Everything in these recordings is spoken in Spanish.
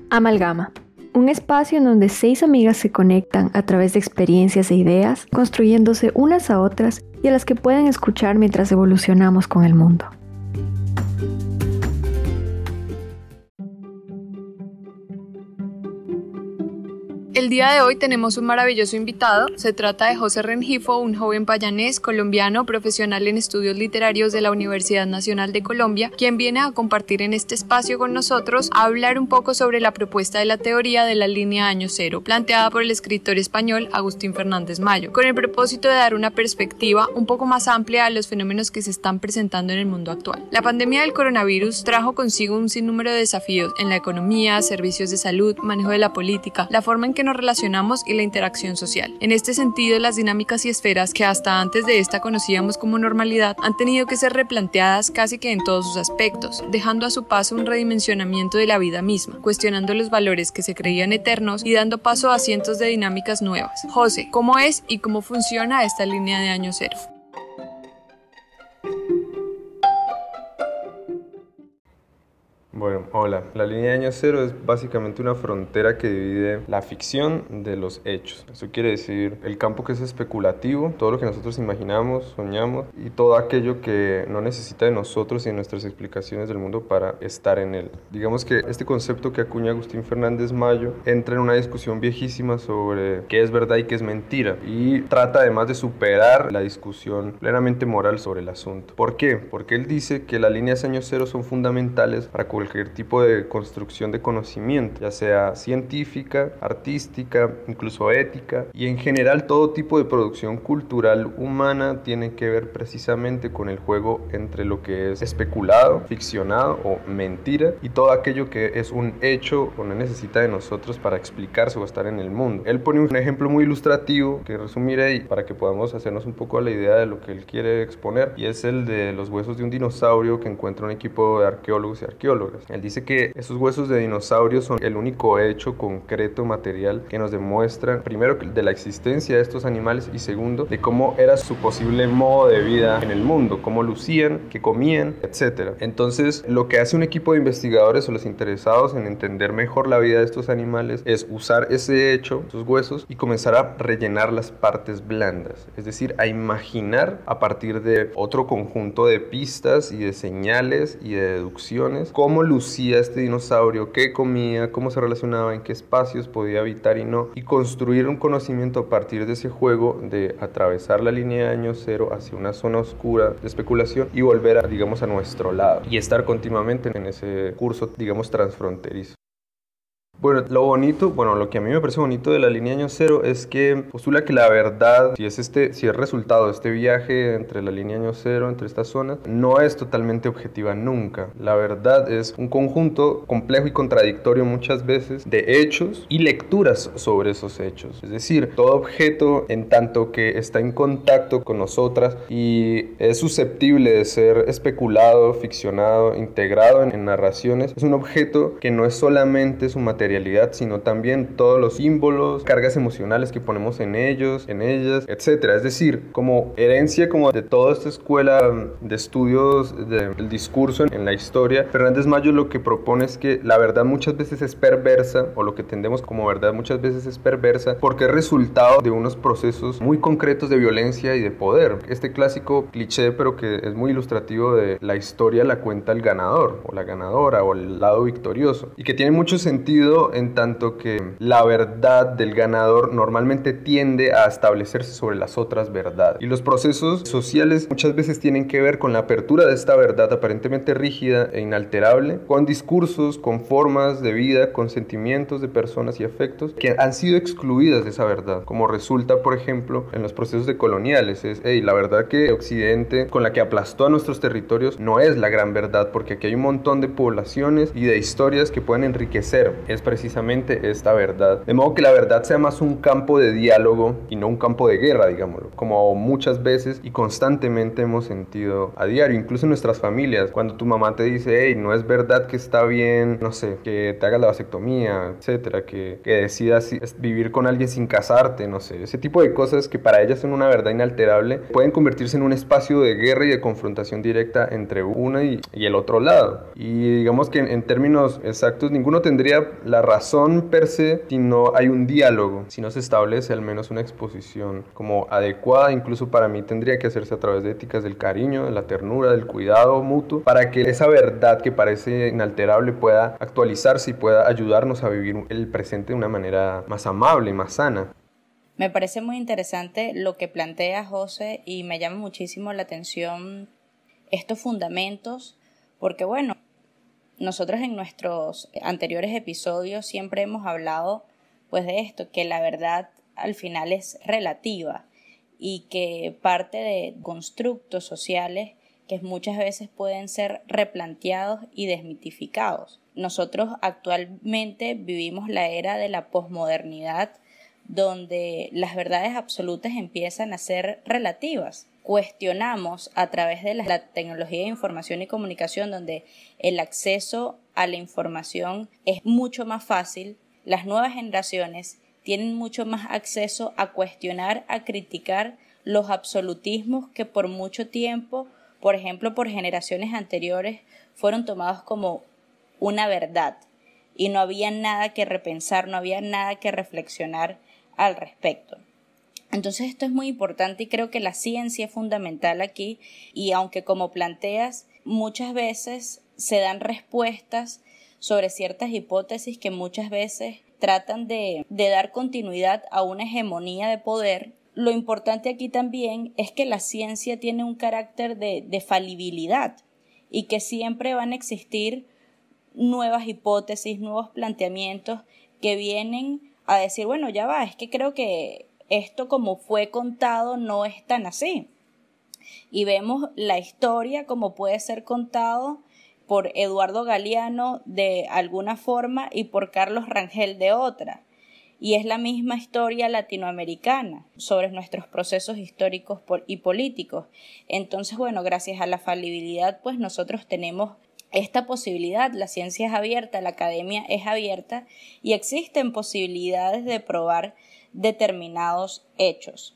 Amalgama, un espacio en donde 6 amigas se conectan a través de experiencias e ideas, construyéndose unas a otras y a las que pueden escuchar mientras evolucionamos con el mundo. El día de hoy tenemos un maravilloso invitado. Se trata de José Rengifo, un joven payanés, colombiano, profesional en estudios literarios de la Universidad Nacional de Colombia, quien viene a compartir en este espacio con nosotros a hablar un poco sobre la propuesta de la teoría de la línea Año Cero, planteada por el escritor español Agustín Fernández Mayo, con el propósito de dar una perspectiva un poco más amplia a los fenómenos que se están presentando en el mundo actual. La pandemia del coronavirus trajo consigo un sinnúmero de desafíos en la economía, servicios de salud, manejo de la política, la forma en que nos relacionamos y la interacción social. En este sentido, las dinámicas y esferas que hasta antes de esta conocíamos como normalidad han tenido que ser replanteadas casi que en todos sus aspectos, dejando a su paso un redimensionamiento de la vida misma, cuestionando los valores que se creían eternos y dando paso a cientos de dinámicas nuevas. José, ¿cómo es y cómo funciona esta línea de Año Cero? Bueno, hola. La línea de Año Cero es básicamente una frontera que divide la ficción de los hechos. Eso quiere decir el campo que es especulativo, todo lo que nosotros imaginamos, soñamos y todo aquello que no necesita de nosotros y de nuestras explicaciones del mundo para estar en él. Digamos que este concepto que acuña Agustín Fernández Mayo entra en una discusión viejísima sobre qué es verdad y qué es mentira y trata además de superar la discusión plenamente moral sobre el asunto. ¿Por qué? Porque él dice que las líneas Año Cero son fundamentales para cualquier tipo de construcción de conocimiento, ya sea científica, artística, incluso ética, y en general todo tipo de producción cultural humana tiene que ver precisamente con el juego entre lo que es especulado, ficcionado o mentira y todo aquello que es un hecho o no necesita de nosotros para explicarse o estar en el mundo. Él pone un ejemplo muy ilustrativo que resumiré y para que podamos hacernos un poco a la idea de lo que él quiere exponer, y es el de los huesos de un dinosaurio que encuentra un equipo de arqueólogos y arqueólogas. Él dice que esos huesos de dinosaurio son el único hecho concreto material que nos demuestran, primero, de la existencia de estos animales y segundo, de cómo era su posible modo de vida en el mundo, cómo lucían, qué comían, etc. Entonces, lo que hace un equipo de investigadores o los interesados en entender mejor la vida de estos animales es usar ese hecho, esos huesos, y comenzar a rellenar las partes blandas, es decir, a imaginar a partir de otro conjunto de pistas y de señales y de deducciones cómo lucía este dinosaurio, qué comía, cómo se relacionaba, en qué espacios podía habitar y no, y construir un conocimiento a partir de ese juego de atravesar la línea de Año Cero hacia una zona oscura de especulación y volver a, digamos, a nuestro lado y estar continuamente en ese curso, digamos, transfronterizo. Bueno, lo que a mí me parece bonito de la línea Año Cero es que postula que la verdad, si es resultado de este viaje entre la línea Año Cero, entre estas zonas, no es totalmente objetiva nunca. La verdad es un conjunto complejo y contradictorio muchas veces de hechos y lecturas sobre esos hechos. Es decir, todo objeto en tanto que está en contacto con nosotras y es susceptible de ser especulado, ficcionado, integrado en narraciones, es un objeto que no es solamente su materialidad, sino también todos los símbolos, cargas emocionales que ponemos en ellos, en ellas, etcétera. Es decir, como herencia como de toda esta escuela de estudios del discurso en la historia, Fernández Mayo lo que propone es que la verdad muchas veces es perversa, o lo que entendemos como verdad muchas veces es perversa, porque es resultado de unos procesos muy concretos de violencia y de poder. Este clásico cliché, pero que es muy ilustrativo de la historia, la cuenta el ganador, o la ganadora, o el lado victorioso, y que tiene mucho sentido en tanto que la verdad del ganador normalmente tiende a establecerse sobre las otras verdades. Y los procesos sociales muchas veces tienen que ver con la apertura de esta verdad aparentemente rígida e inalterable, con discursos, con formas de vida, con sentimientos de personas y afectos que han sido excluidas de esa verdad, como resulta, por ejemplo, en los procesos decoloniales. La verdad que Occidente, con la que aplastó a nuestros territorios, no es la gran verdad, porque aquí hay un montón de poblaciones y de historias que pueden enriquecer precisamente esta verdad. De modo que la verdad sea más un campo de diálogo y no un campo de guerra, digámoslo, como muchas veces y constantemente hemos sentido a diario, incluso en nuestras familias. Cuando tu mamá te dice, hey, no es verdad que está bien, no sé, que te hagas la vasectomía, etcétera, que decidas vivir con alguien sin casarte, no sé, ese tipo de cosas que para ellas son una verdad inalterable, pueden convertirse en un espacio de guerra y de confrontación directa entre una y el otro lado. Y digamos que en términos exactos, ninguno tendría la la razón per se, si no hay un diálogo, si no se establece al menos una exposición como adecuada. Incluso para mí tendría que hacerse a través de éticas del cariño, de la ternura, del cuidado mutuo, para que esa verdad que parece inalterable pueda actualizarse y pueda ayudarnos a vivir el presente de una manera más amable y más sana. Me parece muy interesante lo que plantea José y me llama muchísimo la atención estos fundamentos, porque bueno, nosotros en nuestros anteriores episodios siempre hemos hablado pues de esto, que la verdad al final es relativa y que parte de constructos sociales que muchas veces pueden ser replanteados y desmitificados. Nosotros actualmente vivimos la era de la posmodernidad, donde las verdades absolutas empiezan a ser relativas. Cuestionamos a través de la tecnología de información y comunicación, donde el acceso a la información es mucho más fácil. Las nuevas generaciones tienen mucho más acceso a cuestionar, a criticar los absolutismos que por mucho tiempo, por ejemplo, por generaciones anteriores, fueron tomados como una verdad y no había nada que repensar, no había nada que reflexionar al respecto. Entonces esto es muy importante y creo que la ciencia es fundamental aquí, y aunque como planteas muchas veces se dan respuestas sobre ciertas hipótesis que muchas veces tratan de dar continuidad a una hegemonía de poder, lo importante aquí también es que la ciencia tiene un carácter de falibilidad y que siempre van a existir nuevas hipótesis, nuevos planteamientos que vienen a decir, bueno, ya va, es que creo que esto como fue contado no es tan así. Y vemos la historia como puede ser contado por Eduardo Galeano de alguna forma y por Carlos Rangel de otra. Y es la misma historia latinoamericana sobre nuestros procesos históricos y políticos. Entonces, bueno, gracias a la falibilidad, pues nosotros tenemos esta posibilidad. La ciencia es abierta, la academia es abierta y existen posibilidades de probar determinados hechos.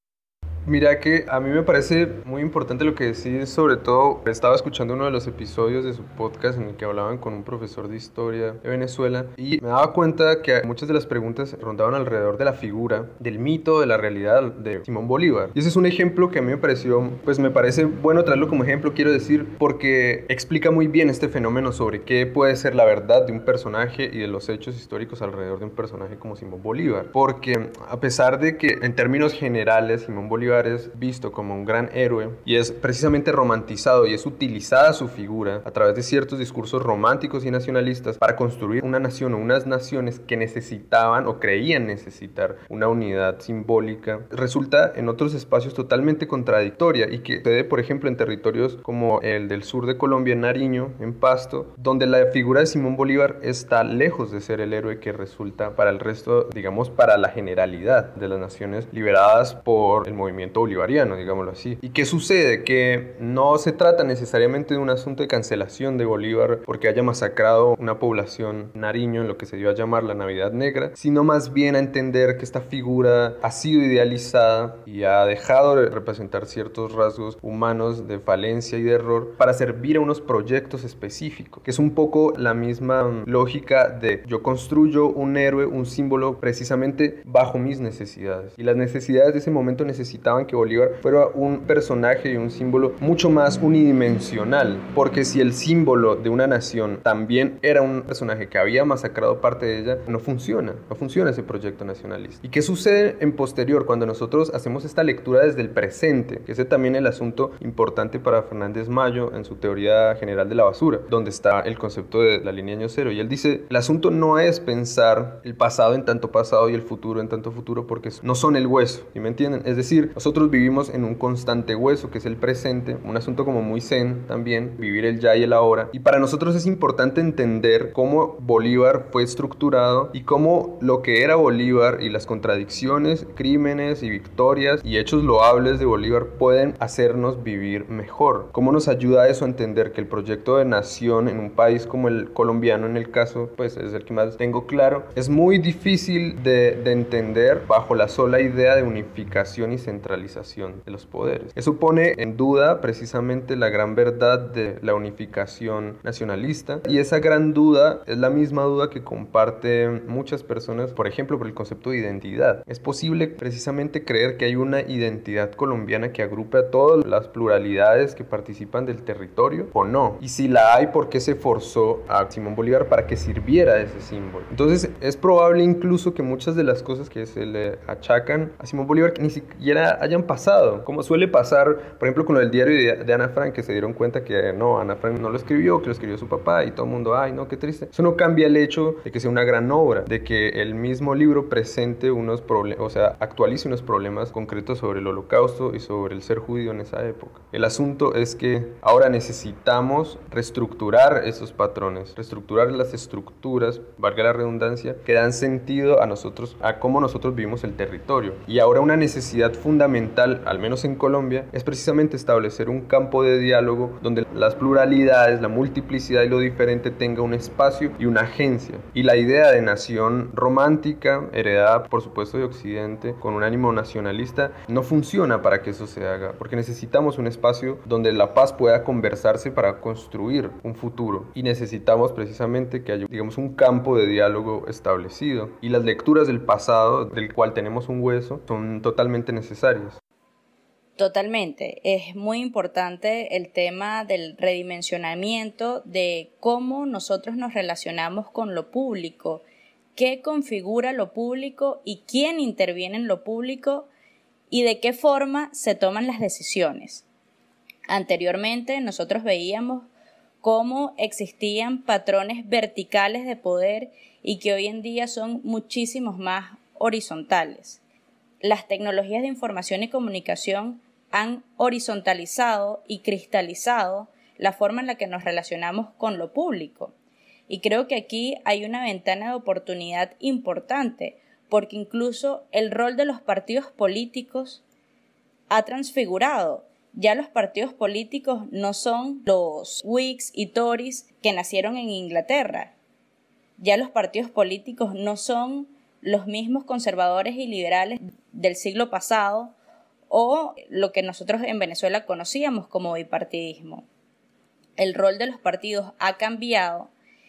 Mira que a mí me parece muy importante lo que decís, sobre todo estaba escuchando uno de los episodios de su podcast en el que hablaban con un profesor de historia de Venezuela y me daba cuenta que muchas de las preguntas rondaban alrededor de la figura, del mito, de la realidad de Simón Bolívar. Y ese es un ejemplo que a mí me pareció, pues me parece bueno traerlo como ejemplo, quiero decir, porque explica muy bien este fenómeno sobre qué puede ser la verdad de un personaje y de los hechos históricos alrededor de un personaje como Simón Bolívar. Porque a pesar de que en términos generales Simón Bolívar es visto como un gran héroe y es precisamente romantizado y es utilizada su figura a través de ciertos discursos románticos y nacionalistas para construir una nación o unas naciones que necesitaban o creían necesitar una unidad simbólica, resulta en otros espacios totalmente contradictoria y que sucede, por ejemplo, en territorios como el del sur de Colombia, en Nariño, en Pasto, donde la figura de Simón Bolívar está lejos de ser el héroe que resulta para el resto, digamos, para la generalidad de las naciones liberadas por el movimiento bolivariano, digámoslo así. ¿Y qué sucede? Que no se trata necesariamente de un asunto de cancelación de Bolívar porque haya masacrado una población nariño en lo que se dio a llamar la Navidad Negra, sino más bien a entender que esta figura ha sido idealizada y ha dejado de representar ciertos rasgos humanos de falencia y de error para servir a unos proyectos específicos, que es un poco la misma lógica de yo construyo un héroe, un símbolo precisamente bajo mis necesidades, y las necesidades de ese momento necesitaban que Bolívar fuera un personaje y un símbolo mucho más unidimensional, porque si el símbolo de una nación también era un personaje que había masacrado parte de ella, no funciona ese proyecto nacionalista. ¿Y qué sucede en posterior cuando nosotros hacemos esta lectura desde el presente? Que ese también es el asunto importante para Fernández Mayo en su teoría general de la basura, donde está el concepto de la línea año cero, y él dice, el asunto no es pensar el pasado en tanto pasado y el futuro en tanto futuro, porque no son el hueso, ¿sí me entienden? Es decir, nosotros vivimos en un constante hueso que es el presente, un asunto como muy zen también, vivir el ya y el ahora, y para nosotros es importante entender cómo Bolívar fue estructurado y cómo lo que era Bolívar y las contradicciones, crímenes y victorias y hechos loables de Bolívar pueden hacernos vivir mejor. Cómo nos ayuda eso a entender que el proyecto de nación en un país como el colombiano, en el caso, pues es el que más tengo claro, es muy difícil de entender bajo la sola idea de unificación y centralidad descentralización de los poderes. Eso pone en duda precisamente la gran verdad de la unificación nacionalista, y esa gran duda es la misma duda que comparten muchas personas, por ejemplo, por el concepto de identidad. ¿Es posible precisamente creer que hay una identidad colombiana que agrupe a todas las pluralidades que participan del territorio o no? Y si la hay, ¿por qué se forzó a Simón Bolívar para que sirviera ese símbolo? Entonces es probable incluso que muchas de las cosas que se le achacan a Simón Bolívar ni siquiera hayan pasado, como suele pasar, por ejemplo, con lo del diario de Ana Frank, que se dieron cuenta que no, Ana Frank no lo escribió, que lo escribió su papá, y todo el mundo, ay no, qué triste. Eso no cambia el hecho de que sea una gran obra, de que el mismo libro presente unos problemas, o sea, actualice unos problemas concretos sobre el Holocausto y sobre el ser judío en esa época. El asunto es que ahora necesitamos reestructurar esos patrones, reestructurar las estructuras, valga la redundancia, que dan sentido a nosotros, a cómo nosotros vivimos el territorio. Y ahora una necesidad fundamental, al menos en Colombia, es precisamente establecer un campo de diálogo donde las pluralidades, la multiplicidad y lo diferente tenga un espacio y una agencia. Y la idea de nación romántica, heredada por supuesto de Occidente, con un ánimo nacionalista, no funciona para que eso se haga, porque necesitamos un espacio donde la paz pueda conversarse para construir un futuro, y necesitamos precisamente que haya, digamos, un campo de diálogo establecido, y las lecturas del pasado, del cual tenemos un hueso, son totalmente necesarias. Totalmente. Es muy importante el tema del redimensionamiento de cómo nosotros nos relacionamos con lo público, qué configura lo público y quién interviene en lo público y de qué forma se toman las decisiones. Anteriormente nosotros veíamos cómo existían patrones verticales de poder y que hoy en día son muchísimos más horizontales. Las tecnologías de información y comunicación han horizontalizado y cristalizado la forma en la que nos relacionamos con lo público. Y creo que aquí hay una ventana de oportunidad importante, porque incluso el rol de los partidos políticos ha transfigurado. Ya los partidos políticos no son los Whigs y Tories que nacieron en Inglaterra. Ya los partidos políticos no son los mismos conservadores y liberales del siglo pasado o lo que nosotros en Venezuela conocíamos como bipartidismo. El rol de los partidos ha cambiado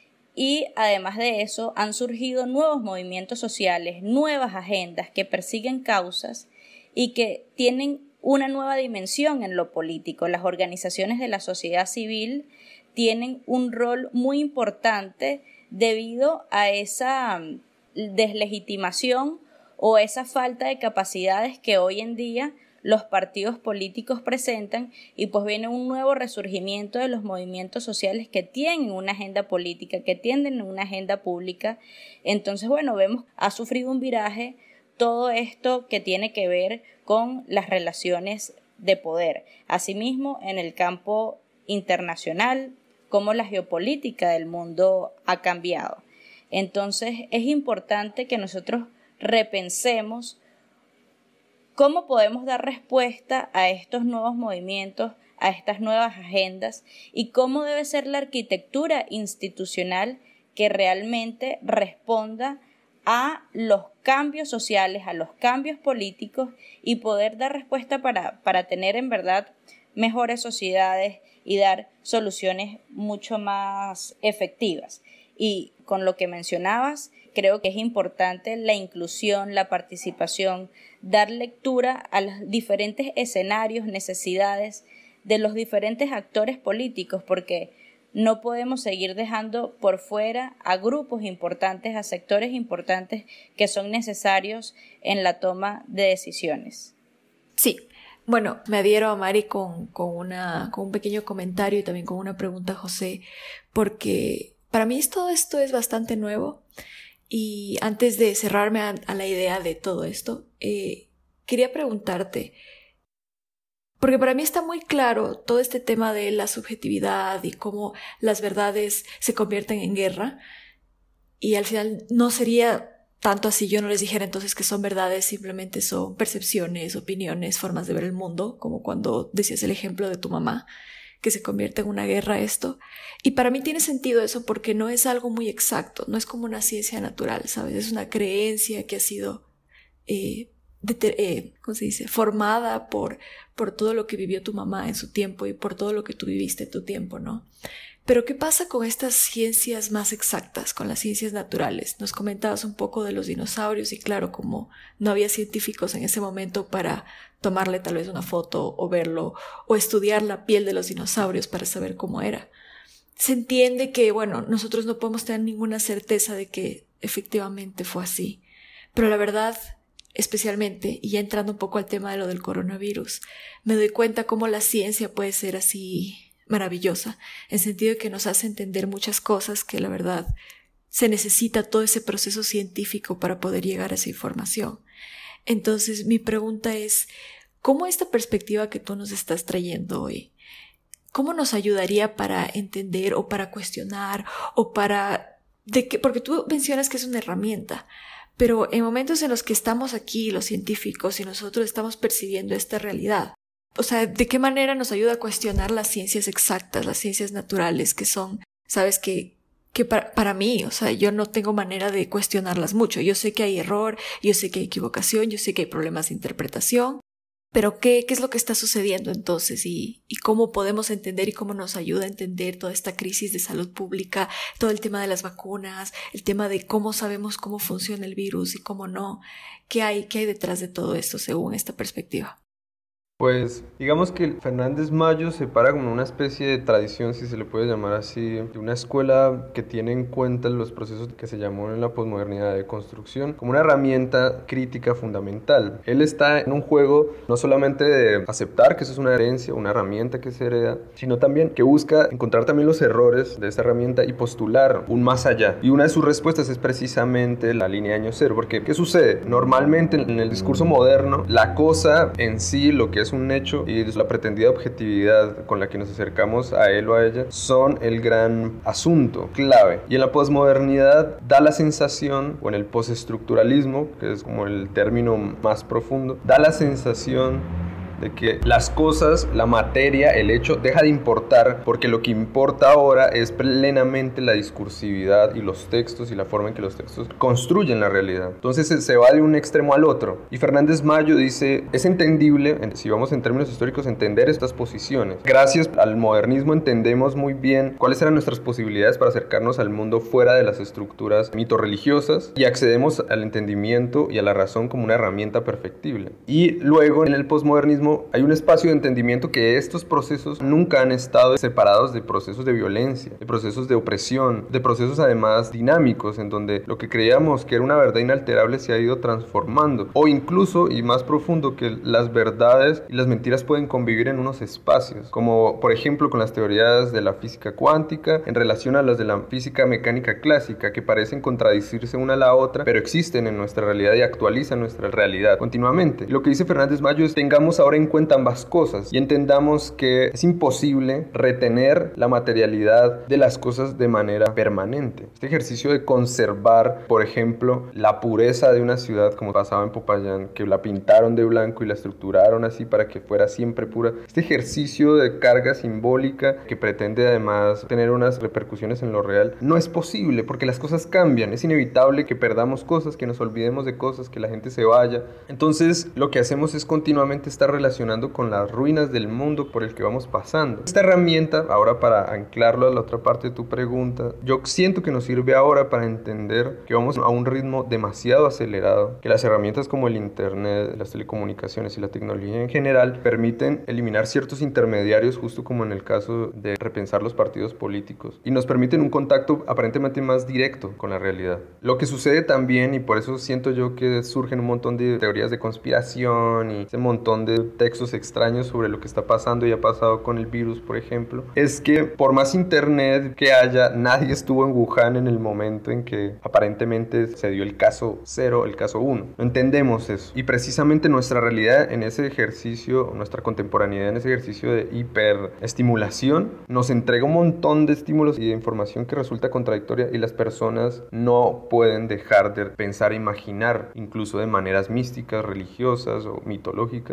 y además de eso han surgido nuevos movimientos sociales, nuevas agendas que persiguen causas y que tienen una nueva dimensión en lo político. Las organizaciones de la sociedad civil tienen un rol muy importante debido a esa deslegitimación o esa falta de capacidades que hoy en día los partidos políticos presentan, y pues viene un nuevo resurgimiento de los movimientos sociales que tienen una agenda política, que tienden una agenda pública. Entonces, bueno, vemos, ha sufrido un viraje todo esto que tiene que ver con las relaciones de poder. Asimismo, en el campo internacional, cómo la geopolítica del mundo ha cambiado. Entonces, es importante que nosotros repensemos cómo podemos dar respuesta a estos nuevos movimientos, a estas nuevas agendas, y cómo debe ser la arquitectura institucional que realmente responda a los cambios sociales, a los cambios políticos, y poder dar respuesta para tener en verdad mejores sociedades y dar soluciones mucho más efectivas. Y con lo que mencionabas, creo que es importante la inclusión, la participación, dar lectura a los diferentes escenarios, necesidades de los diferentes actores políticos, porque no podemos seguir dejando por fuera a grupos importantes, a sectores importantes que son necesarios en la toma de decisiones. Sí, bueno, me adhiero a Mari con un pequeño comentario y también con una pregunta a José, porque para mí todo esto es bastante nuevo. Y antes de cerrarme a la idea de todo esto, quería preguntarte, porque para mí está muy claro todo este tema de la subjetividad y cómo las verdades se convierten en guerra, y al final no sería tanto así. Yo no les dijera entonces que son verdades, simplemente son percepciones, opiniones, formas de ver el mundo, como cuando decías el ejemplo de tu mamá, que se convierte en una guerra esto. Y para mí tiene sentido eso porque no es algo muy exacto, no es como una ciencia natural, ¿sabes? Es una creencia que ha sido ¿cómo se dice? Formada por todo lo que vivió tu mamá en su tiempo y por todo lo que tú viviste en tu tiempo, ¿no? Pero ¿qué pasa con estas ciencias más exactas, con las ciencias naturales? Nos comentabas un poco de los dinosaurios y claro, como no había científicos en ese momento para tomarle tal vez una foto o verlo o estudiar la piel de los dinosaurios para saber cómo era. Se entiende que, bueno, nosotros no podemos tener ninguna certeza de que efectivamente fue así, pero la verdad, especialmente, y ya entrando un poco al tema de lo del coronavirus, me doy cuenta cómo la ciencia puede ser así maravillosa, en sentido de que nos hace entender muchas cosas que la verdad se necesita todo ese proceso científico para poder llegar a esa información. Entonces mi pregunta es, ¿cómo esta perspectiva que tú nos estás trayendo hoy, cómo nos ayudaría para entender o para cuestionar o para... porque tú mencionas que es una herramienta, pero en momentos en los que estamos aquí los científicos y nosotros estamos percibiendo esta realidad, o sea, ¿de qué manera nos ayuda a cuestionar las ciencias exactas, las ciencias naturales que son, sabes, que para mí, o sea, yo no tengo manera de cuestionarlas mucho. Yo sé que hay error, yo sé que hay equivocación, yo sé que hay problemas de interpretación, pero ¿qué es lo que está sucediendo entonces? ¿Y cómo podemos entender y cómo nos ayuda a entender toda esta crisis de salud pública, todo el tema de las vacunas, el tema de cómo sabemos cómo funciona el virus y cómo no? ¿Qué hay detrás de todo esto según esta perspectiva? Pues digamos que Fernández Mayo se para como una especie de tradición, si se le puede llamar así, de una escuela que tiene en cuenta los procesos que se llamó en la posmodernidad de construcción como una herramienta crítica fundamental. Él está en un juego no solamente de aceptar que eso es una herencia, una herramienta que se hereda, sino también que busca encontrar también los errores de esta herramienta y postular un más allá. Y una de sus respuestas es precisamente la línea de año cero, porque ¿qué sucede? Normalmente en el discurso moderno, la cosa en sí, lo que es un hecho y la pretendida objetividad con la que nos acercamos a él o a ella son el gran asunto clave. Y en la posmodernidad da la sensación, o en el postestructuralismo, que es como el término más profundo, da la sensación de que las cosas, la materia, el hecho, deja de importar, porque lo que importa ahora es plenamente la discursividad y los textos y la forma en que los textos construyen la realidad. Entonces se va de un extremo al otro. Y Fernández Mayo dice, es entendible, si vamos en términos históricos, entender estas posiciones. Gracias al modernismo entendemos muy bien cuáles eran nuestras posibilidades para acercarnos al mundo fuera de las estructuras mitorreligiosas y accedemos al entendimiento y a la razón como una herramienta perfectible. Y luego en el posmodernismo hay un espacio de entendimiento que estos procesos nunca han estado separados de procesos de violencia, de procesos de opresión, de procesos además dinámicos en donde lo que creíamos que era una verdad inalterable se ha ido transformando, o incluso, y más profundo, que las verdades y las mentiras pueden convivir en unos espacios, como por ejemplo con las teorías de la física cuántica en relación a las de la física mecánica clásica, que parecen contradecirse una a la otra, pero existen en nuestra realidad y actualizan nuestra realidad continuamente. Lo que dice Fernández Mayo es: tengamos ahora en cuenta ambas cosas y entendamos que es imposible retener la materialidad de las cosas de manera permanente. Este ejercicio de conservar, por ejemplo, la pureza de una ciudad, como pasaba en Popayán, que la pintaron de blanco y la estructuraron así para que fuera siempre pura, este ejercicio de carga simbólica que pretende además tener unas repercusiones en lo real, no es posible porque las cosas cambian, es inevitable que perdamos cosas, que nos olvidemos de cosas, que la gente se vaya. Entonces lo que hacemos es continuamente estar relacionando con las ruinas del mundo por el que vamos pasando. Esta herramienta, ahora para anclarlo a la otra parte de tu pregunta, yo siento que nos sirve ahora para entender que vamos a un ritmo demasiado acelerado, que las herramientas como el internet, las telecomunicaciones y la tecnología en general permiten eliminar ciertos intermediarios, justo como en el caso de repensar los partidos políticos, y nos permiten un contacto aparentemente más directo con la realidad. Lo que sucede también, y por eso siento yo que surgen un montón de teorías de conspiración y ese montón de textos extraños sobre lo que está pasando y ha pasado con el virus, por ejemplo, es que por más internet que haya, nadie estuvo en Wuhan en el momento en que aparentemente se dio el caso 0, el caso 1. No entendemos eso. Y precisamente nuestra realidad en ese ejercicio, nuestra contemporaneidad en ese ejercicio de hiperestimulación, nos entrega un montón de estímulos y de información que resulta contradictoria y las personas no pueden dejar de pensar e imaginar, incluso de maneras místicas, religiosas o mitológicas, el mundo.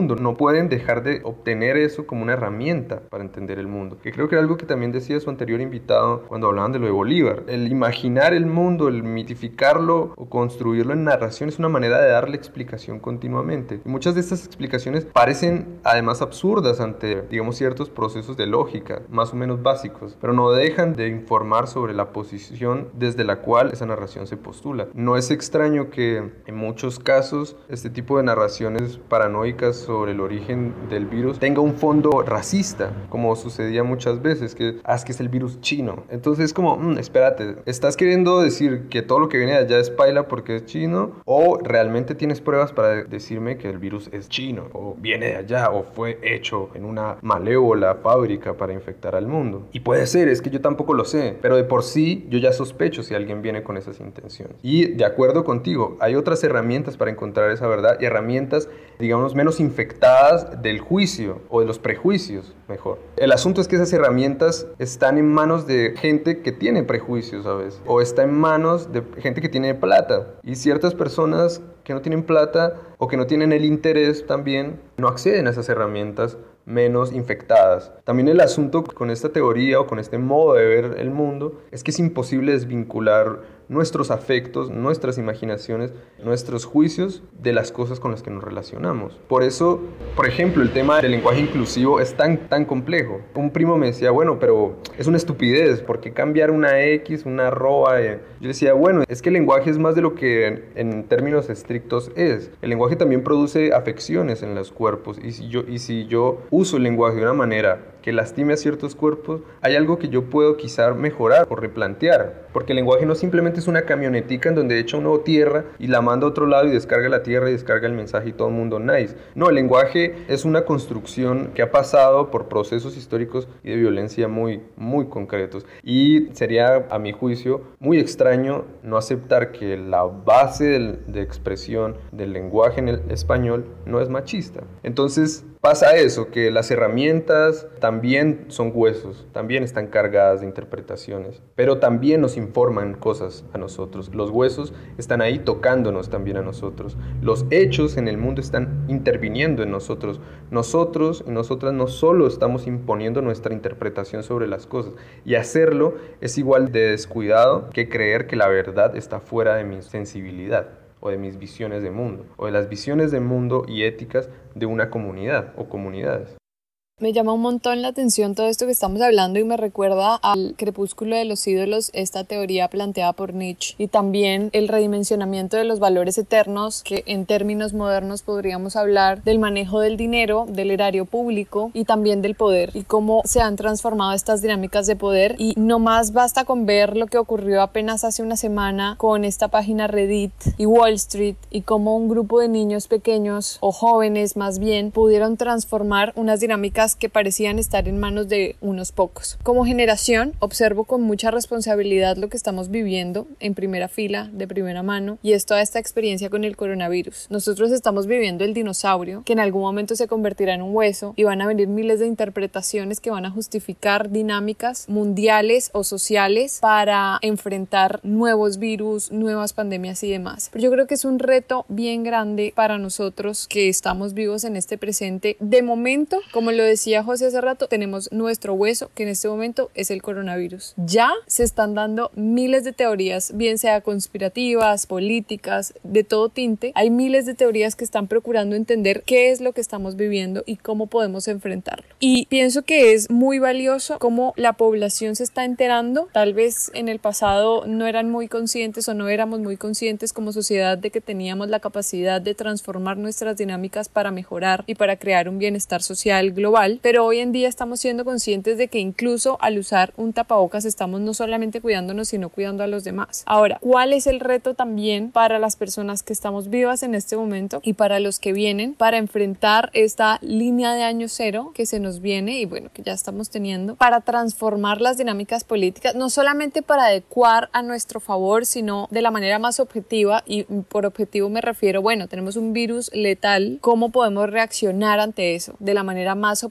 mundo. No pueden dejar de obtener eso como una herramienta para entender el mundo. Que creo que era algo que también decía su anterior invitado cuando hablaban de lo de Bolívar. El imaginar el mundo, el mitificarlo o construirlo en narración es una manera de darle explicación continuamente. Y muchas de estas explicaciones parecen además absurdas ante, digamos, ciertos procesos de lógica, más o menos básicos, pero no dejan de informar sobre la posición desde la cual esa narración se postula. No es extraño que en muchos casos este tipo de narraciones paranoicas sobre el origen del virus tenga un fondo racista, como sucedía muchas veces, que es el virus chino. Entonces es como, espérate, ¿estás queriendo decir que todo lo que viene de allá es paila porque es chino? ¿O realmente tienes pruebas para decirme que el virus es chino? ¿O viene de allá? ¿O fue hecho en una malévola fábrica para infectar al mundo? Y puede ser, es que yo tampoco lo sé, pero de por sí yo ya sospecho si alguien viene con esas intenciones. Y de acuerdo contigo, hay otras herramientas para encontrar esa verdad y herramientas, digamos, menos infectadas del juicio o de los prejuicios, mejor. El asunto es que esas herramientas están en manos de gente que tiene prejuicios, ¿sabes? O está en manos de gente que tiene plata. Y ciertas personas que no tienen plata o que no tienen el interés también no acceden a esas herramientas menos infectadas. También el asunto con esta teoría o con este modo de ver el mundo es que es imposible desvincular nuestros afectos, nuestras imaginaciones, nuestros juicios de las cosas con las que nos relacionamos. Por eso, por ejemplo, el tema del lenguaje inclusivo es tan complejo. Un primo me decía, bueno, pero es una estupidez, ¿por qué cambiar una X, una arroba? Yo decía, bueno, es que el lenguaje es más de lo que en términos estrictos es. El lenguaje también produce afecciones en los cuerpos y si yo uso el lenguaje de una manera que lastime a ciertos cuerpos, hay algo que yo puedo quizá mejorar o replantear, porque el lenguaje no simplemente es una camionetica en donde echa uno tierra y la manda a otro lado y descarga la tierra y descarga el mensaje y todo el mundo nice. No, el lenguaje es una construcción que ha pasado por procesos históricos y de violencia muy concretos, y sería, a mi juicio, muy extraño no aceptar que la base de expresión del lenguaje en el español no es machista. Entonces pasa eso, que las herramientas también son huesos, también están cargadas de interpretaciones, pero también nos informan cosas a nosotros. Los huesos están ahí tocándonos también a nosotros. Los hechos en el mundo están interviniendo en nosotros. Nosotros y nosotras no solo estamos imponiendo nuestra interpretación sobre las cosas, y hacerlo es igual de descuidado que creer que la verdad está fuera de mi sensibilidad, o de mis visiones de mundo, o de las visiones de mundo y éticas de una comunidad o comunidades. Me llama un montón la atención todo esto que estamos hablando y me recuerda al crepúsculo de los ídolos, esta teoría planteada por Nietzsche, y también el redimensionamiento de los valores eternos, que en términos modernos podríamos hablar del manejo del dinero, del erario público y también del poder, y cómo se han transformado estas dinámicas de poder. Y no más basta con ver lo que ocurrió apenas hace una semana con esta página Reddit y Wall Street, y cómo un grupo de niños pequeños o jóvenes más bien pudieron transformar unas dinámicas que parecían estar en manos de unos pocos. Como generación, observo con mucha responsabilidad lo que estamos viviendo en primera fila, de primera mano, y es toda esta experiencia con el coronavirus. Nosotros estamos viviendo el dinosaurio, que en algún momento se convertirá en un hueso, y van a venir miles de interpretaciones que van a justificar dinámicas mundiales o sociales para enfrentar nuevos virus, nuevas pandemias y demás. Pero yo creo que es un reto bien grande para nosotros que estamos vivos en este presente. De momento, como lo decía José hace rato, tenemos nuestro hueso, que en este momento es el coronavirus. Ya se están dando miles de teorías, bien sea conspirativas, políticas, de todo tinte. Hay miles de teorías que están procurando entender qué es lo que estamos viviendo y cómo podemos enfrentarlo. Y pienso que es muy valioso cómo la población se está enterando. Tal vez en el pasado no eran muy conscientes o no éramos muy conscientes como sociedad de que teníamos la capacidad de transformar nuestras dinámicas para mejorar y para crear un bienestar social global, pero hoy en día estamos siendo conscientes de que incluso al usar un tapabocas estamos no solamente cuidándonos, sino cuidando a los demás. Ahora, ¿cuál es el reto también para las personas que estamos vivas en este momento y para los que vienen para enfrentar esta línea de año cero que se nos viene y bueno, que ya estamos teniendo, para transformar las dinámicas políticas, no solamente para adecuar a nuestro favor, sino de la manera más objetiva? Y por objetivo me refiero, bueno, tenemos un virus letal, ¿cómo podemos reaccionar ante eso de la manera más objetiva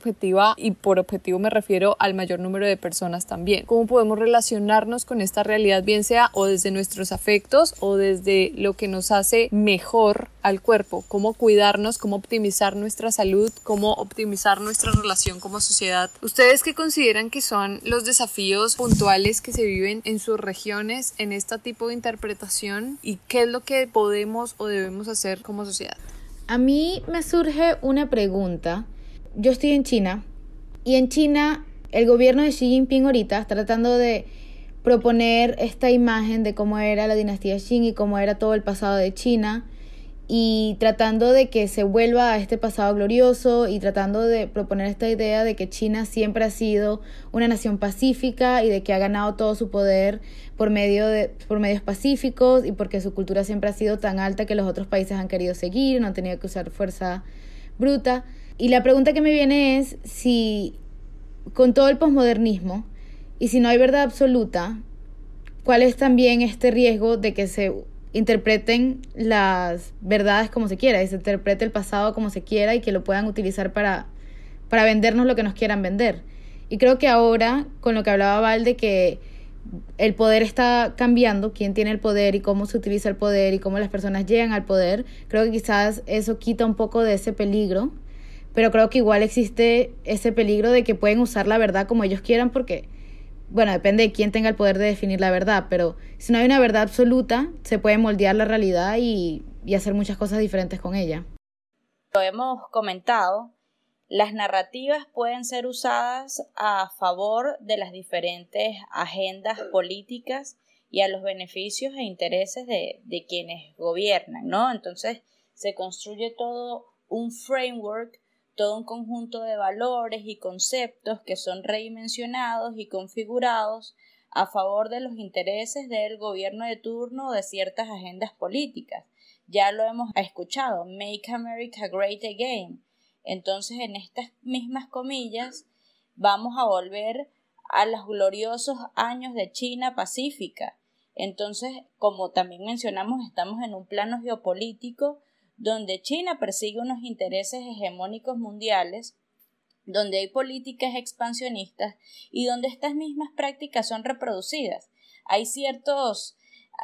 objetiva, y por objetivo me refiero al mayor número de personas también. ¿Cómo podemos relacionarnos con esta realidad, bien sea o desde nuestros afectos o desde lo que nos hace mejor al cuerpo? ¿Cómo cuidarnos? ¿Cómo optimizar nuestra salud? ¿Cómo optimizar nuestra relación como sociedad? ¿Ustedes qué consideran que son los desafíos puntuales que se viven en sus regiones en este tipo de interpretación, y qué es lo que podemos o debemos hacer como sociedad? A mí me surge una pregunta. Yo estoy en China y en China el gobierno de Xi Jinping ahorita está tratando de proponer esta imagen de cómo era la dinastía Qing y cómo era todo el pasado de China, y tratando de que se vuelva a este pasado glorioso, y tratando de proponer esta idea de que China siempre ha sido una nación pacífica y de que ha ganado todo su poder por medios pacíficos, y porque su cultura siempre ha sido tan alta que los otros países han querido seguir, no han tenido que usar fuerza bruta. Y la pregunta que me viene es si, con todo el posmodernismo, y si no hay verdad absoluta, ¿cuál es también este riesgo de que se interpreten las verdades como se quiera, y se interprete el pasado como se quiera, y que lo puedan utilizar para vendernos lo que nos quieran vender? Y creo que ahora, con lo que hablaba Val, de que el poder está cambiando, quién tiene el poder y cómo se utiliza el poder y cómo las personas llegan al poder, creo que quizás eso quita un poco de ese peligro, pero creo que igual existe ese peligro de que pueden usar la verdad como ellos quieran, porque bueno, depende de quién tenga el poder de definir la verdad, pero si no hay una verdad absoluta, se puede moldear la realidad y hacer muchas cosas diferentes con ella. Lo hemos comentado, las narrativas pueden ser usadas a favor de las diferentes agendas políticas y a los beneficios e intereses de quienes gobiernan, ¿no? Entonces se construye todo un framework, todo un conjunto de valores y conceptos que son redimensionados y configurados a favor de los intereses del gobierno de turno o de ciertas agendas políticas. Ya lo hemos escuchado, Make America Great Again. Entonces, en estas mismas comillas, vamos a volver a los gloriosos años de China pacífica. Entonces, como también mencionamos, estamos en un plano geopolítico donde China persigue unos intereses hegemónicos mundiales, donde hay políticas expansionistas y donde estas mismas prácticas son reproducidas. Hay ciertos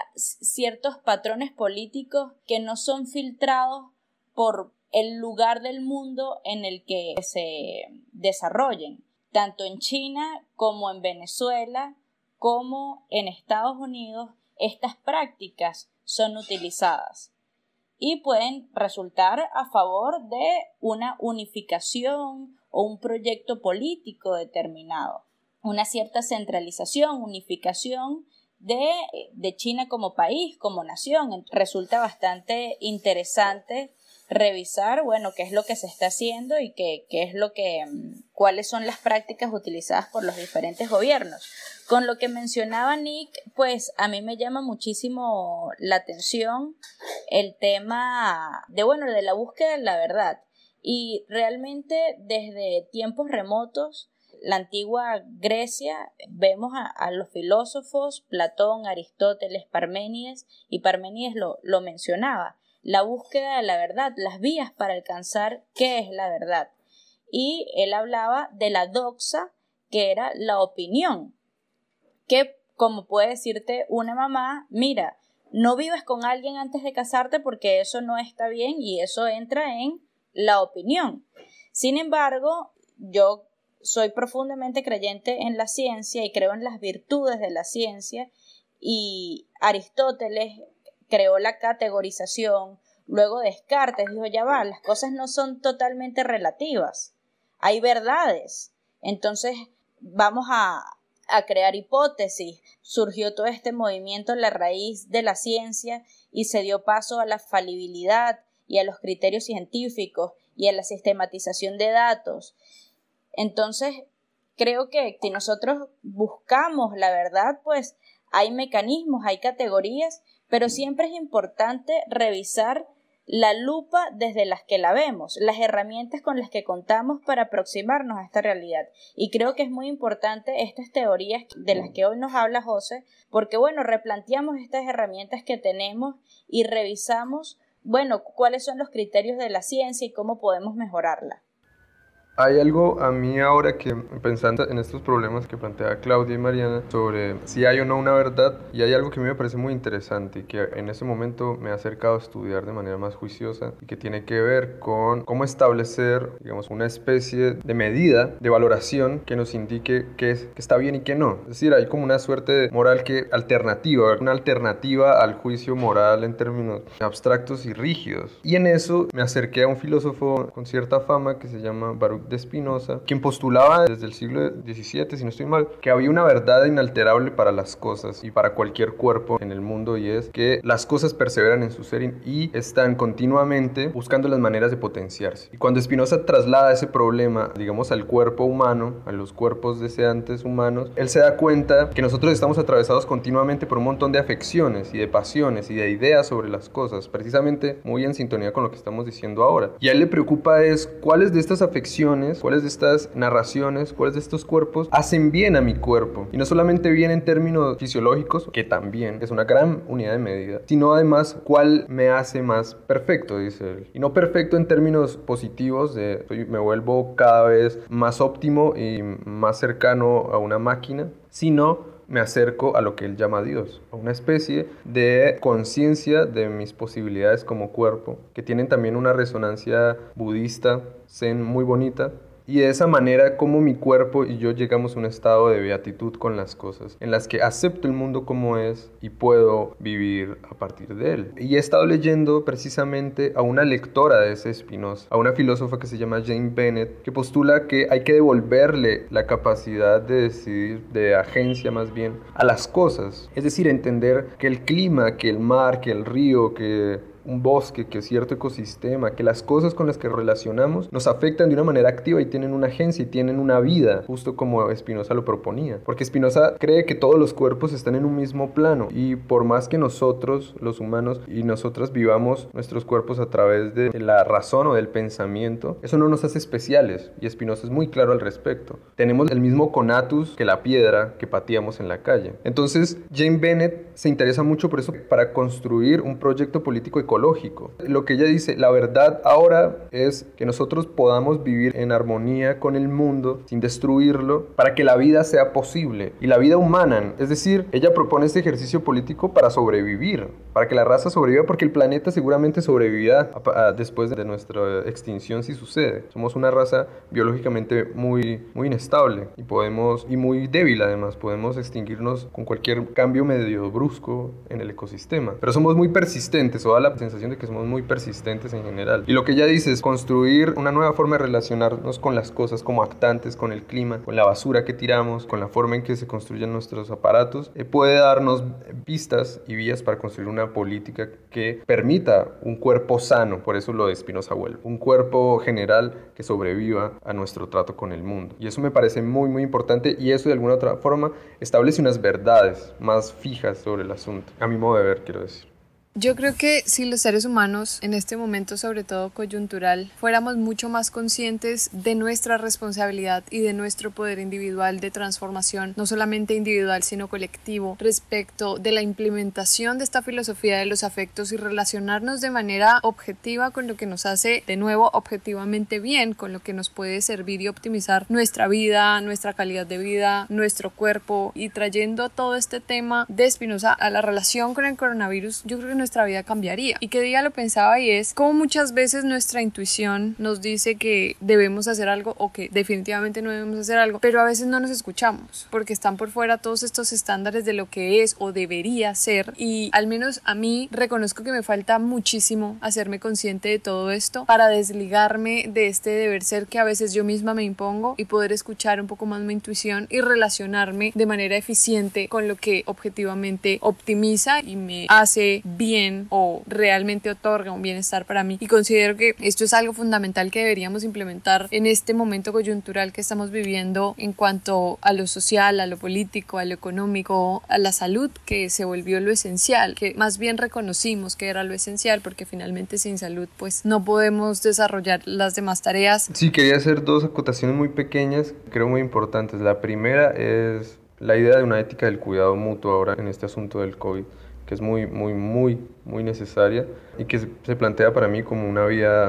patrones políticos que no son filtrados por el lugar del mundo en el que se desarrollen, tanto en China como en Venezuela, como en Estados Unidos. Estas prácticas son utilizadas y pueden resultar a favor de una unificación o un proyecto político determinado, una cierta centralización, unificación de China como país, como nación. Resulta bastante interesante revisar, bueno, qué es lo que se está haciendo y cuáles son las prácticas utilizadas por los diferentes gobiernos. Con lo que mencionaba Nick, pues a mí me llama muchísimo la atención el tema de la búsqueda de la verdad. Y realmente desde tiempos remotos, la antigua Grecia, vemos a los filósofos Platón, Aristóteles, Parménides, y Parménides lo mencionaba, la búsqueda de la verdad, las vías para alcanzar qué es la verdad. Y él hablaba de la doxa, que era la opinión, que como puede decirte una mamá, mira, no vivas con alguien antes de casarte porque eso no está bien, y eso entra en la opinión. Sin embargo, yo soy profundamente creyente en la ciencia y creo en las virtudes de la ciencia, y Aristóteles creó la categorización, luego Descartes dijo, ya va, las cosas no son totalmente relativas, hay verdades, entonces vamos a crear hipótesis. Surgió todo este movimiento en la raíz de la ciencia y se dio paso a la falibilidad y a los criterios científicos y a la sistematización de datos. Entonces, creo que si nosotros buscamos la verdad, pues hay mecanismos, hay categorías, pero siempre es importante revisar la lupa desde las que la vemos, las herramientas con las que contamos para aproximarnos a esta realidad. Y creo que es muy importante estas teorías de las que hoy nos habla José, porque replanteamos estas herramientas que tenemos y revisamos, cuáles son los criterios de la ciencia y cómo podemos mejorarla. Hay algo a mí ahora que, pensando en estos problemas que plantea Claudia y Mariana sobre si hay o no una verdad, y hay algo que a mí me parece muy interesante y que en ese momento me ha acercado a estudiar de manera más juiciosa y que tiene que ver con cómo establecer, digamos, una especie de medida, de valoración que nos indique que está bien y que no. Es decir, hay como una suerte de moral una alternativa al juicio moral en términos abstractos y rígidos. Y en eso me acerqué a un filósofo con cierta fama que se llama Baruch de Spinoza, quien postulaba desde el siglo XVII, si no estoy mal, que había una verdad inalterable para las cosas y para cualquier cuerpo en el mundo, y es que las cosas perseveran en su ser y están continuamente buscando las maneras de potenciarse. Y cuando Spinoza traslada ese problema, digamos, al cuerpo humano, a los cuerpos deseantes humanos, él se da cuenta que nosotros estamos atravesados continuamente por un montón de afecciones y de pasiones y de ideas sobre las cosas, precisamente muy en sintonía con lo que estamos diciendo ahora. Y a él le preocupa es cuáles de estas afecciones, cuáles de estas narraciones, cuáles de estos cuerpos hacen bien a mi cuerpo. Y no solamente bien en términos fisiológicos, que también es una gran unidad de medida, sino además cuál me hace más perfecto, dice él. Y no perfecto en términos positivos, me vuelvo cada vez más óptimo y más cercano a una máquina, sino me acerco a lo que él llama Dios, a una especie de conciencia de mis posibilidades como cuerpo, que tienen también una resonancia budista, zen, muy bonita. Y de esa manera como mi cuerpo y yo llegamos a un estado de beatitud con las cosas, en las que acepto el mundo como es y puedo vivir a partir de él. Y he estado leyendo precisamente a una lectora de ese Spinoza, a una filósofa que se llama Jane Bennett, que postula que hay que devolverle la capacidad de decidir, de agencia más bien, a las cosas. Es decir, entender que el clima, que el mar, que el río, que un bosque, que cierto ecosistema, que las cosas con las que relacionamos nos afectan de una manera activa y tienen una agencia y tienen una vida, justo como Spinoza lo proponía. Porque Spinoza cree que todos los cuerpos están en un mismo plano y por más que nosotros, los humanos y nosotras vivamos nuestros cuerpos a través de la razón o del pensamiento, eso no nos hace especiales y Spinoza es muy claro al respecto. Tenemos el mismo conatus que la piedra que pateamos en la calle. Entonces, Jane Bennett se interesa mucho por eso para construir un proyecto político ecológico. Lo que ella dice, la verdad ahora es que nosotros podamos vivir en armonía con el mundo sin destruirlo para que la vida sea posible y la vida humana, es decir, ella propone este ejercicio político para sobrevivir, para que la raza sobreviva porque el planeta seguramente sobrevivirá después de nuestra extinción si sucede. Somos una raza biológicamente muy inestable y muy débil además, podemos extinguirnos con cualquier cambio medio brusco en el ecosistema, pero somos muy persistentes, o da la sensación de que somos muy persistentes en general. Y lo que ella dice es construir una nueva forma de relacionarnos con las cosas como actantes, con el clima, con la basura que tiramos, con la forma en que se construyen nuestros aparatos, puede darnos pistas y vías para construir una política que permita un cuerpo sano, por eso lo de Spinoza vuelve, un cuerpo general que sobreviva a nuestro trato con el mundo. Y eso me parece muy importante y eso de alguna otra forma establece unas verdades más fijas sobre el asunto, a mi modo de ver, quiero decir. Yo creo que si los seres humanos, en este momento sobre todo coyuntural, fuéramos mucho más conscientes de nuestra responsabilidad y de nuestro poder individual de transformación, no solamente individual sino colectivo, respecto de la implementación de esta filosofía de los afectos y relacionarnos de manera objetiva con lo que nos hace, de nuevo, objetivamente bien, con lo que nos puede servir y optimizar nuestra vida, nuestra calidad de vida, nuestro cuerpo, y trayendo todo este tema de Spinoza a la relación con el coronavirus, yo creo que nuestra vida cambiaría. Y que día lo pensaba, y es como muchas veces nuestra intuición nos dice que debemos hacer algo o que definitivamente no debemos hacer algo, pero a veces no nos escuchamos porque están por fuera todos estos estándares de lo que es o debería ser, y al menos a mí reconozco que me falta muchísimo hacerme consciente de todo esto para desligarme de este deber ser que a veces yo misma me impongo y poder escuchar un poco más mi intuición y relacionarme de manera eficiente con lo que objetivamente optimiza y me hace bien o realmente otorga un bienestar para mí. Y considero que esto es algo fundamental que deberíamos implementar en este momento coyuntural que estamos viviendo en cuanto a lo social, a lo político, a lo económico, a la salud, que se volvió lo esencial, que más bien reconocimos que era lo esencial, porque finalmente sin salud pues no podemos desarrollar las demás tareas. Sí, quería hacer dos acotaciones muy pequeñas, creo muy importantes. La primera es la idea de una ética del cuidado mutuo ahora en este asunto del COVID, que es muy necesaria y que se plantea para mí como una vía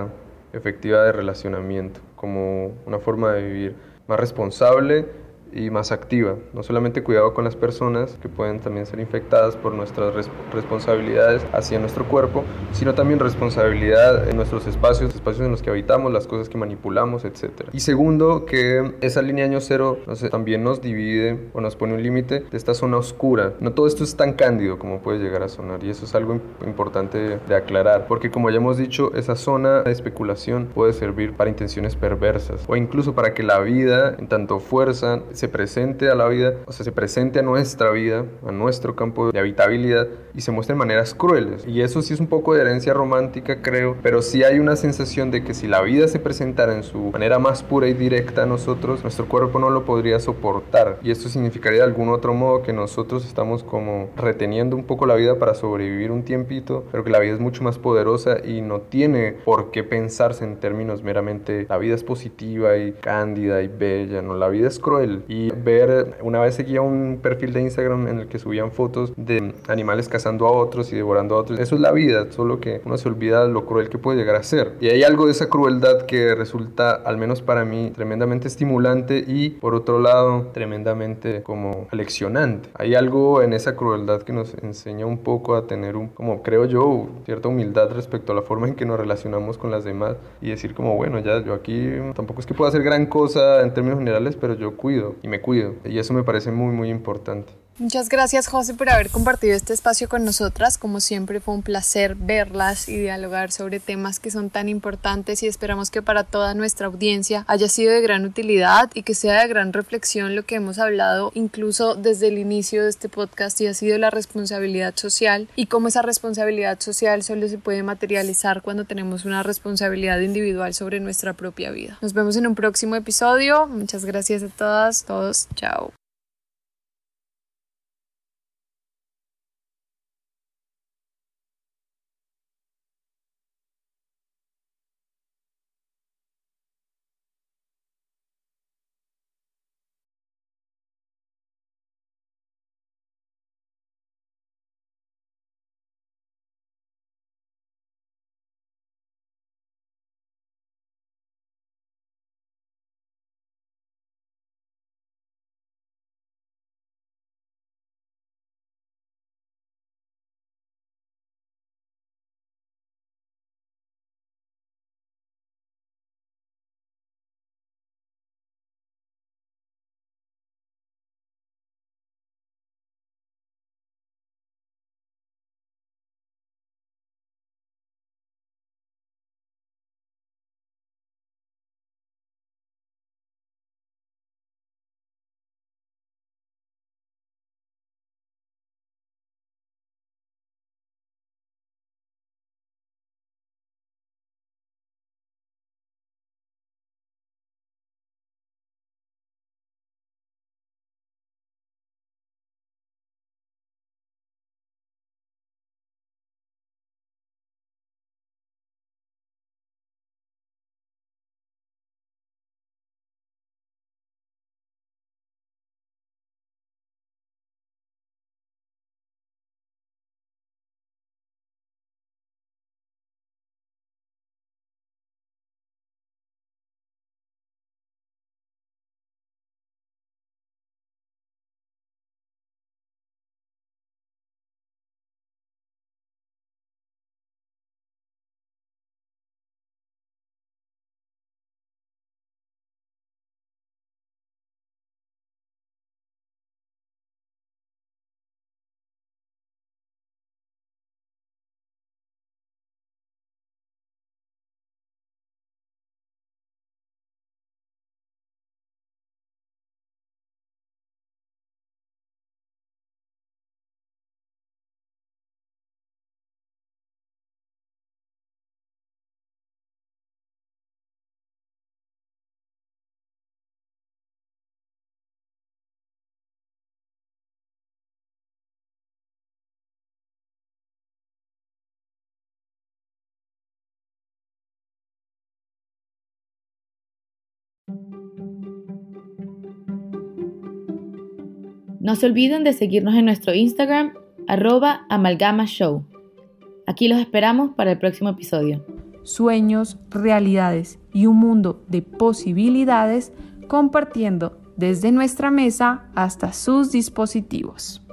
efectiva de relacionamiento, como una forma de vivir más responsable y más activa. No solamente cuidado con las personas, que pueden también ser infectadas por nuestras responsabilidades hacia nuestro cuerpo, sino también responsabilidad en nuestros espacios en los que habitamos, las cosas que manipulamos, etc. Y segundo, que esa línea año cero también nos divide o nos pone un límite de esta zona oscura. No todo esto es tan cándido como puede llegar a sonar, y eso es algo importante de aclarar, porque como ya hemos dicho, esa zona de especulación puede servir para intenciones perversas o incluso para que la vida, en tanto fuerza, se presente a la vida, o sea, se presente a nuestra vida, a nuestro campo de habitabilidad, y se muestren maneras crueles. Y eso sí es un poco de herencia romántica, creo, pero sí hay una sensación de que si la vida se presentara en su manera más pura y directa a nosotros, nuestro cuerpo no lo podría soportar, y esto significaría de algún otro modo que nosotros estamos como reteniendo un poco la vida para sobrevivir un tiempito, pero que la vida es mucho más poderosa y no tiene por qué pensarse en términos meramente la vida es positiva y cándida y bella. No, la vida es cruel. Y una vez seguía un perfil de Instagram en el que subían fotos de animales cazando a otros y devorando a otros. Eso es la vida, solo que uno se olvida lo cruel que puede llegar a ser. Y hay algo de esa crueldad que resulta, al menos para mí, tremendamente estimulante y, por otro lado, tremendamente como aleccionante. Hay algo en esa crueldad que nos enseña un poco a tener como creo yo, cierta humildad respecto a la forma en que nos relacionamos con las demás, y decir como, bueno, ya yo aquí tampoco es que pueda hacer gran cosa en términos generales, pero yo cuido y me cuido, y eso me parece muy muy importante. Muchas gracias, José, por haber compartido este espacio con nosotras. Como siempre, fue un placer verlas y dialogar sobre temas que son tan importantes, y esperamos que para toda nuestra audiencia haya sido de gran utilidad y que sea de gran reflexión lo que hemos hablado incluso desde el inicio de este podcast, y ha sido la responsabilidad social, y cómo esa responsabilidad social solo se puede materializar cuando tenemos una responsabilidad individual sobre nuestra propia vida. Nos vemos en un próximo episodio. Muchas gracias a todas, todos. Chao. No se olviden de seguirnos en nuestro Instagram, @amalgamashow. Aquí los esperamos para el próximo episodio. sueños, realidades y un mundo de posibilidades, compartiendo desde nuestra mesa hasta sus dispositivos.